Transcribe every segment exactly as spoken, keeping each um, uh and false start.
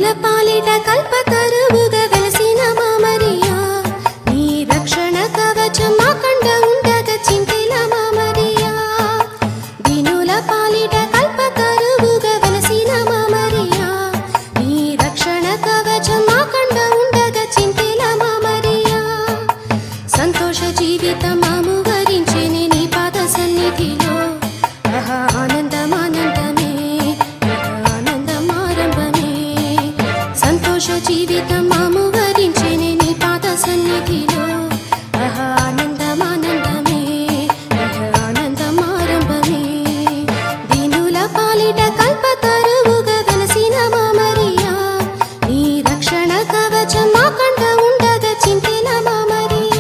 దీనుల పాలిట కల్పతరువుగా వెలసిన మా మరియా నీ రక్షణ కవచం మా కండ ఉండగా చింతిల మా మరియా దీనుల పాలిట కల్పతరువుగా వెలసిన మా మరియా నీ రక్షణ కవచం మా కండ ఉండగా చింతిల మా మరియా సంతోష జీవితం మాము వరించెని నీ పాద సన్నిధిలో ఆహా ఆనందం ఆనందమే ఆనందం ఆరంభమే సంతోష జీవితం మాము వరించెని నీ పాద సన్నిధిలో ఆహా ఆనందం ఆనందమే ఆనందం ఆరంభమే దీనుల పాలిట కల్పతరువుగా వెలసిన మా మరియా నీ రక్షణ కవచం మా కండ ఉండగా చింతిల మా మరియా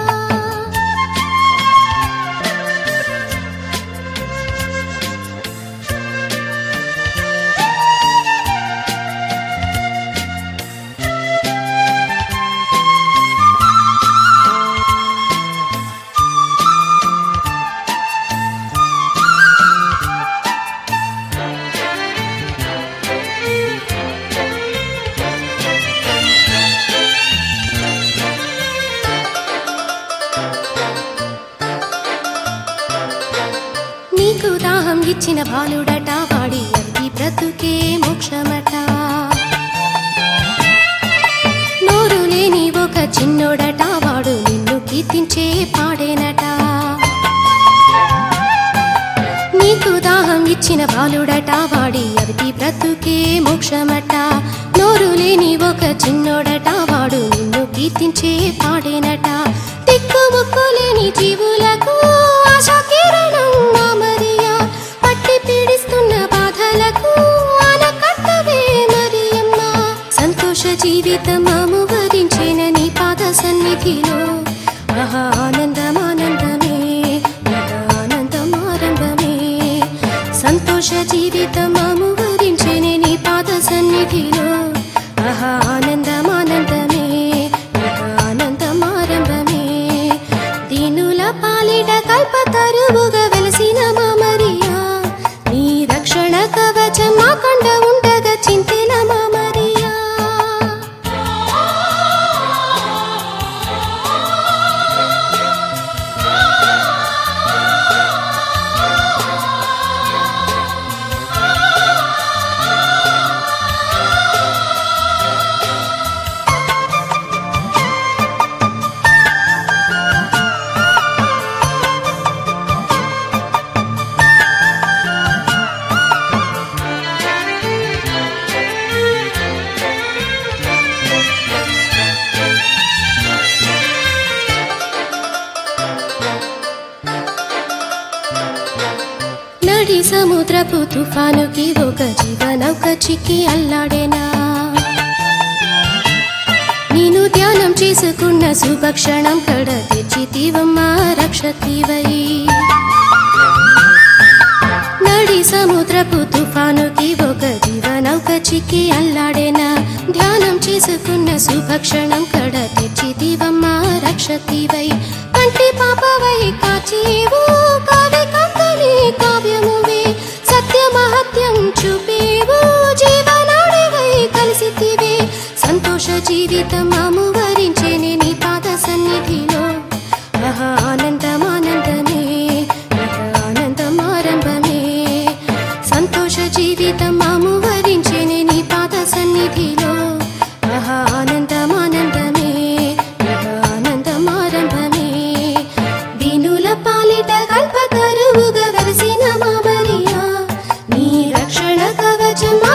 నీకు దాహం ఇచ్చిన బాలుడట వాడి అవి బ్రతుకే మోక్షమట నోరు లేని ఒక చిన్నోడట వాడు నిన్ను కీర్తించే పాడేనట నీకు దాహం ఇచ్చిన బాలుడట వాడి అవి బ్రతుకే మోక్షమట నోరు లేని ఒక చిన్నోడట వాడు నిన్ను కీర్తించే పాడేనట దిక్కు ముక్కు లేని జీవులకు ఆశా కిరణం మా మరియా పట్టి పీడిస్తున్న బాధలకు ఆనకట్టవే మరియమ్మ సంతోష జీవితం మాము వరించిన నీ పాద సన్నిధిలో ఆహా ఆనందం ఆనందమే ఆనందం ఆరంభమే సంతోష జీవితం మాము వరించిన నీ పాద సన్నిధిలో ఆహా ఆనందం ఆనందమే ఆనందం ఆరంభమే దీనుల పాలిట కల్పతరువుగా వెలసిన మా మరియా నీ రక్షణ కవచం మా కండ ఉండగా చింతిల మా మరియా నడి సముద్రపు తుఫానుకి ఒక జీవనౌక చిక్కి అల్లాడేనా నేను ధ్యానం చేసుకున్న శుభక్షణం కడ తెచ్చితివమ్మా రక్షతివై నడి సముద్రపు తుఫానుకి ఒక జీవనౌక చిక్కి అల్లాడేనా ధ్యానం చేసుకున్న శుభక్షణం కడ తెచ్చితివమ్మా రక్షతివై కంటి పాపవై కాచేవు కావ్య కంతని కావ్యమువే సత్య మహత్యం చూపేవు జీవనాడివై కలిసితివే సంతోష జీవితం మాము వరించెని నీ పాద సన్నిధిలో ఆహా ఆనందం ఆనందమే ఆనందం ఆరంభమే సంతోష జీవితం మాము వరించెని నీ పాద సన్నిధిలో ఆహా ఆనందం ఆనందమే ఆనందం ఆరంభమే దీనుల పాలిట కల్పతరువుగా వెలసిన మా మరియా నీ రక్షణ కవచం